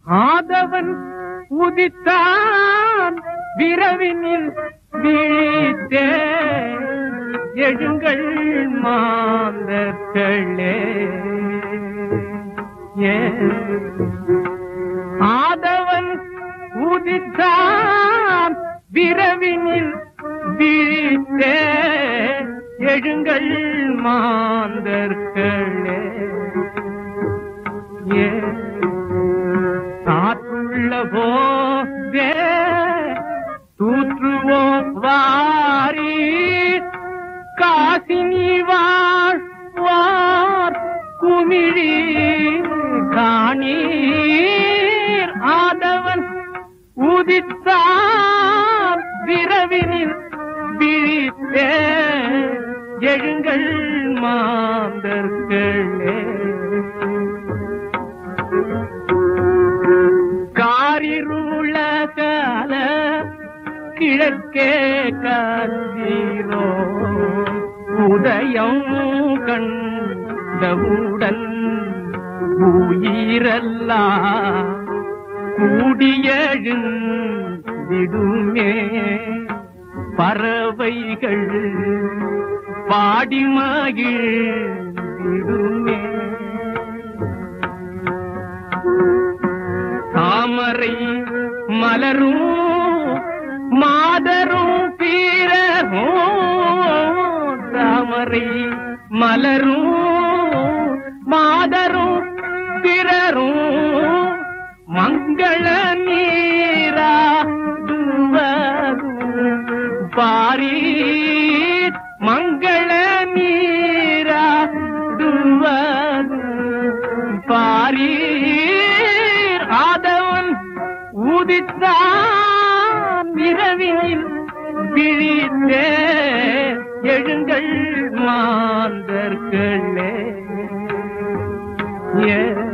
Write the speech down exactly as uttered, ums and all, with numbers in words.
ஆதவன் உதித்தான் விரவினில் வீழ்த்தே எழுங்கள் மாந்தர்களே. ஆதவன் உதித்தான் விரவினில் வீழ்த்தே எழுங்கள் மாந்தர்களே. காற்றுள்ள போதே தூற்றுவோம் வாரி காசினி வாழ்வார் குமிழி காணீர். ஆதவன் உதித்தார் விரவினில் விழித்தே எழுங்கள் மாந்தர்களே. காரிருள கால கிழக்கே கதிரோ உதயம் கண்டவுடன் உயிரல்லா கூடியெழுந்திடுமே பறவைகள் பாடிமகிழ்ந்திடுமே. தாமரை மலரும் மாதரும் பீரரும், தாமரை மலரும் மாதரும் பிறரும் மங்கள நீராடுவதும் பாரீர். மங்கள நீராடுவதும் பாரீர். ஆதவன் உதித்தான் இரவினில் விழித்தே எழுங்கள் மாந்தர்களே.